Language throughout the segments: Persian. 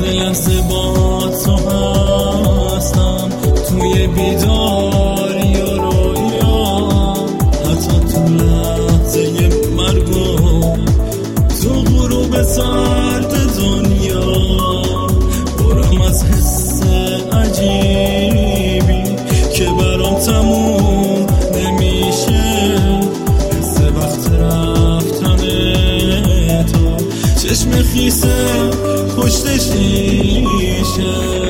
لحظه لحظه با تو هستم، توی بیداری و رویا، حتی تو لحظه مرگم، تو غروب سرد دنیا. برم از حس عجیبی که برام تموم نمیشه، حس وقت رفتن تو، چشم خیسه پشت شیشه.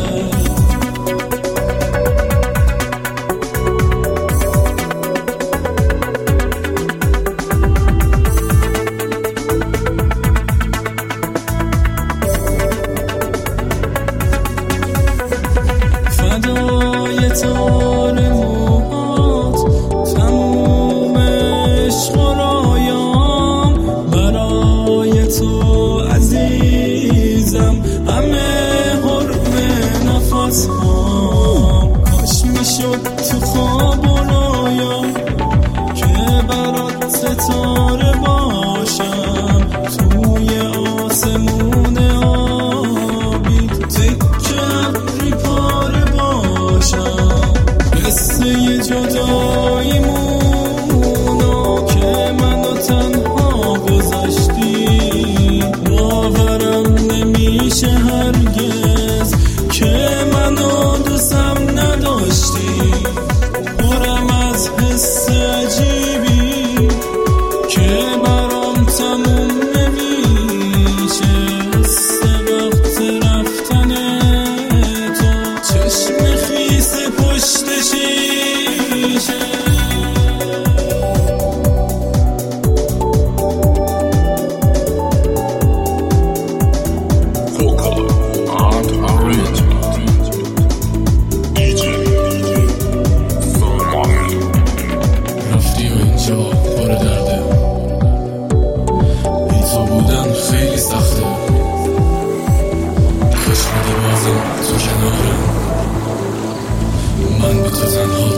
فدای تار موهات، تموم عشق و رایام، برای تو عزیزم همه حرم نفس هام. کاش میشد تو خواب و رویا که برات ستاره باشم، توی آسمون آبی تکه ابری پاره باشم. قصه جداییمونو که منو تنها گذاشتی، باورم نمیشه هرگز که منو دوستم نداشتی. پرم از حس عجیبی که برام تموم نمیشه، حس وقت رفتن تو، چشم خیس پشت شیشه. رفتی و اینجا پر درده، بی تو بودن خیلی سخته. کاش بودی بازم تو کنارم، من بی تو تنها